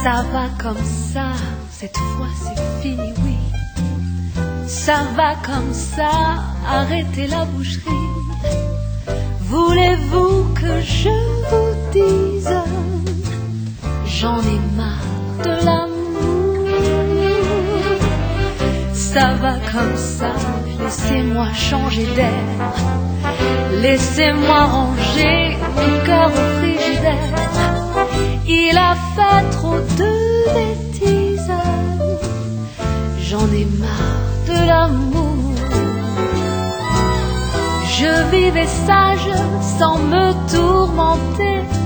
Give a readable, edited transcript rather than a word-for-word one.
Ça va comme ça, cette fois c'est fini, oui. Ça va comme ça, arrêtez la boucherie. Voulez-vous que je vous dise, j'en ai marre de l'amour. Ça va comme ça, laissez-moi changer d'air. Laissez-moi ranger mon cœur au frigidaire. Il a fait trop de bêtises, j'en ai marre de l'amour. Je vivais sage sans me tourmenter.